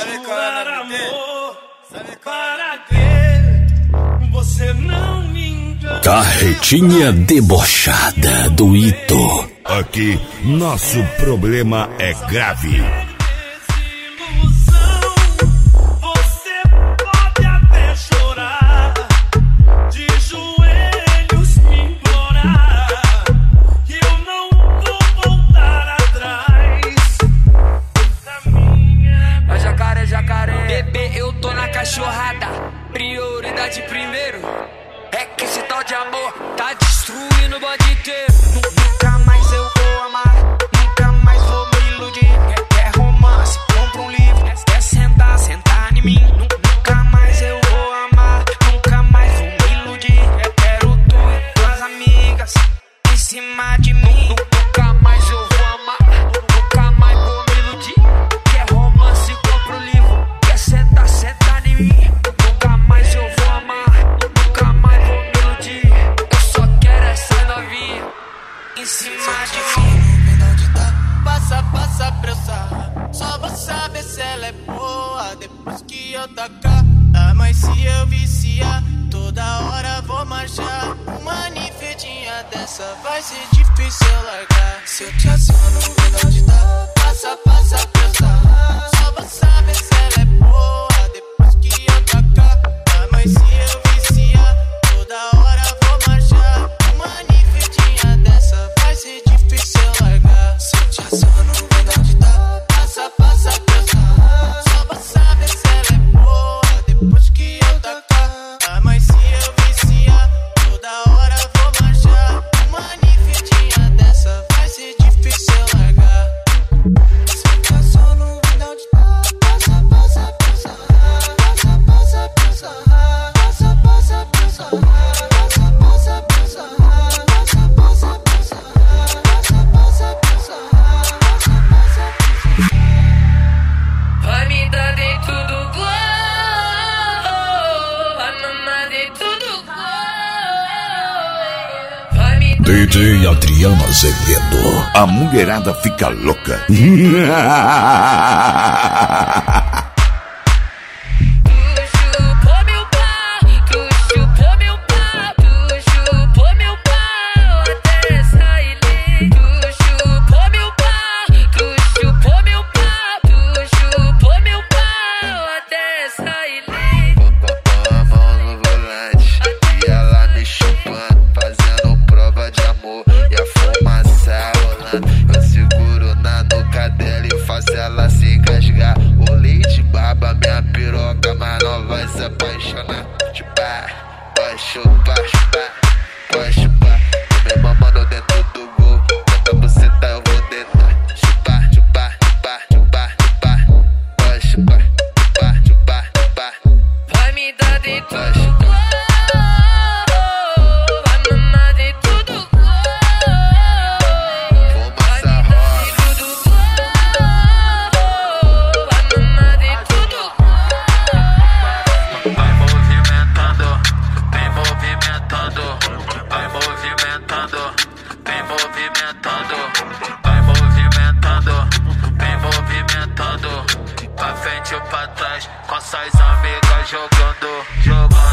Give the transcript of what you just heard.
jurar amor, para que você não me engane. Carretinha debochada do Ito. Aqui, nosso problema é grave. Cachorrada, prioridade primeiro. É que esse tal de amor tá destruindo o bode inteiro. Nunca mais eu vou amar, nunca mais vou me iludir. Quer romance, compra um livro. Quer sentar em mim. Nunca mais eu vou amar, nunca mais vou me iludir. Quero tu e tuas amigas em cima de mim. Nunca mais eu vou amar, nunca mais vou me iludir. Quer romance, compra um livro. Quer sentar em mim. Nunca mais eu vou amar, nunca mais vou me iludir. Eu só quero essa novinha em cima de mim. Passa pra eu sarrar. Só vou saber se ela é boa depois que eu tacar. Ah, mas se eu viciar, toda hora vou marchar. Uma ninfetinha dessa vai ser difícil eu largar. Se eu te aciono, melhor de dar. Passa pra eu sarrar. Só vou saber se ela é boa depois que eu tacar. Ah, mas se eu viciar, toda hora vou marchar. Uma ninfetinha dessa vai ser difícil eu largar. Se eu te aciono, melhor de dar. Passa pra eu sarrar. Só vou saber se ela é boa depois que eu tacar. Ah, mas se eu viciar, toda hora vou marchar. Uma ninfetinha dessa vai ser difícil eu largar. Se eu te aciono, melhor de dar. Passa pra eu sarrar. Passa pra eu sarrar. Passa pra eu sarrar. Passa pra eu sarrar. Passa pra eu sarrar. Passa pra eu sarrar. Vai me dar dentro do glow, vai mamar dentro do glow. Vai me dar DJ Adriano Azevedo. A mulherada fica louca. Eu seguro na nuca dela e faço ela se engasgar. O leite baba minha piroca, mas não vai se apaixonar. Chupar, pode chupar, chupar, pode chupar. Tô me mamando dentro do gol, tenta buceta eu vou deitar. Chupar, chupar, chupar, chupar, chupar, pode chupar, chupar, chupar, chupar. vai me dar dentro Pode do chupar. Pra frente ou pra trás, com suas amigas jogando.